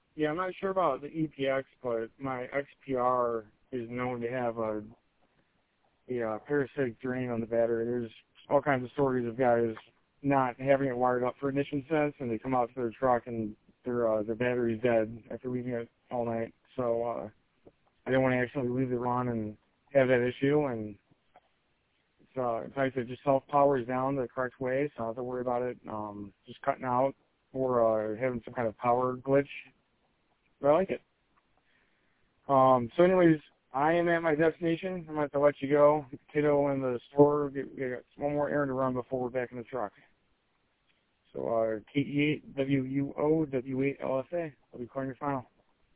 Yeah, I'm not sure about the EPX, but my XPR is known to have a parasitic drain on the battery. There's all kinds of stories of guys not having it wired up for ignition sense, and they come out to their truck and their battery's dead after leaving it all night. So I didn't want to accidentally leave it on and have that issue, and it's nice that it just self-powers down the correct way, so I don't have to worry about it just cutting out or having some kind of power glitch. But I like it. So anyways, I am at my destination. I'm going to have to let you go. Get the kiddo in the store. We got one more errand to run before we're back in the truck. So KE8WUO W8LSA. I'll be calling your final.